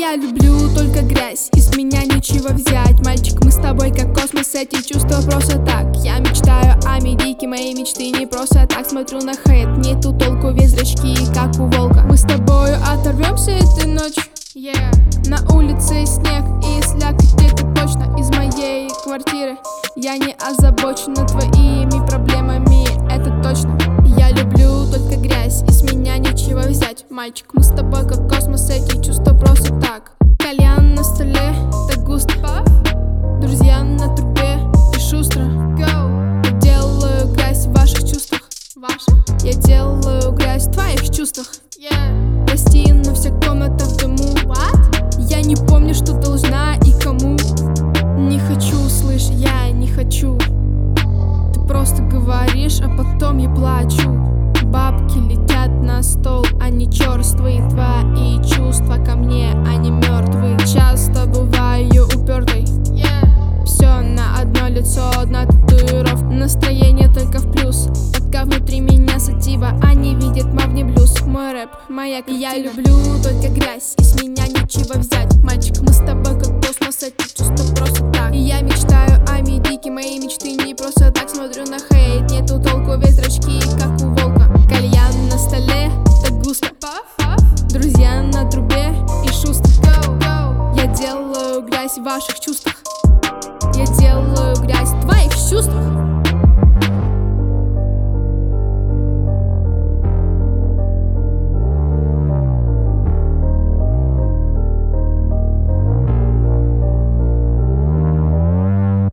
Я люблю только грязь, из меня нечего взять. Мальчик, мы с тобой как космос, эти чувства просто так. Я мечтаю о Америке, мои мечты не просто так. Смотрю на хейт, нету толку, весь зрачки, как у волка. Мы с тобою оторвемся этой ночью, на улице снег и слякоть, это точно из моей квартиры. Я не озабочена твоими проблемами, это точно. Я люблю только грязь, из меня нечего взять. Мальчик, мы с тобой как космос, эти чувства просто так. Кальян на столе, так густо, друзья на трубе и шустро. Я делаю грязь в ваших чувствах. Я делаю грязь в твоих чувствах. Гостиная, вся комната в дыму. Я не помню, что должна и кому. Не хочу, слышь, я не хочу. Ты просто говоришь, а потом я плачу. Бабки летят на стол, они черствые. Твои чувства ко мне, они мертвые. Часто бываю упертой. Все на одно лицо, одна татуировка. Настроение только в плюс, пока внутри меня сатива. Они видят мавни блюз. Мой рэп, моя картина. Я люблю только грязь, из меня нечего взять. Мальчик, мы с тобой как космос, эти чувства просто так. И я мечтаю о Америке, мои мечты не просто так. Смотрю на хейт, нету толку, весь зрачки, как у волка. Кальян на столе, так густо, друзья на трубе и шустро. Я делаю грязь в ваших чувствах. Я делаю грязь в твоих чувствах.